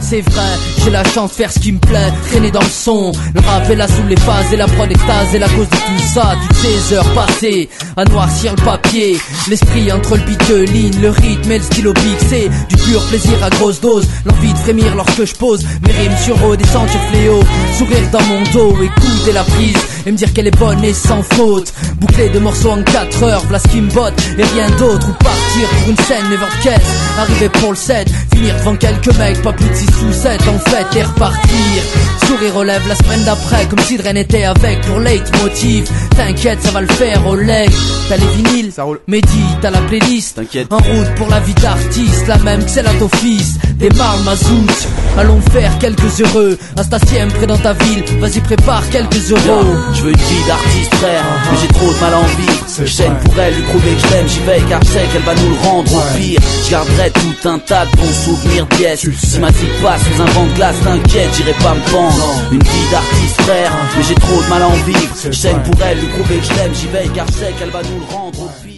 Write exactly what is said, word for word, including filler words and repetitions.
C'est vrai, j'ai la chance de faire ce qui me plaît, traîner dans le son. Le rap est là sous les phases et la prod extase. Et la cause de tout ça, toutes ces heures passées à noircir le papier. L'esprit entre le beat de ligne, le rythme et le stylo big. C'est du pur plaisir à grosse dose. L'envie de frémir lorsque je pose mes rimes sur haut, des sentiers fléaux. Sourire dans mon dos, écouter la prise et me dire qu'elle est bonne et sans faute. Boucler de morceaux en quatre heures, voilà ce qui me botte et rien d'autre. Ou partir pour une scène, never de caisse, arriver pour le set, finir devant quelques mecs, pas plus de six ou sept en fait, et repartir. Sourire relève la semaine d'après, comme si de rien n'était avec pour leitmotiv. T'inquiète, ça va le faire au leg. T'as les vinyles, Mehdi, t'as la playlist. T'inquiète. En route pour la vie d'artiste, la même que celle à ton fils. Démarre le mazout, allons faire quelques heureux. Un station près dans ta ville, vas-y prépare quelques euros. Je veux une vie d'artiste frère, mais j'ai trop de mal à en vivre. Je chaîne pour elle, lui prouver que je l'aime, j'y vais car je sais qu'elle va nous le rendre au pire. Je garderai tout un tas de bons souvenirs d'Ies. Si ma vie passe sous un vent de glace, t'inquiète, j'irai pas me pendre. Une vie d'artiste frère, mais j'ai trop de mal à en vivre. Je chaîne pour elle, lui prouver que je l'aime, j'y vais car je sais qu'elle va nous le rendre au pire.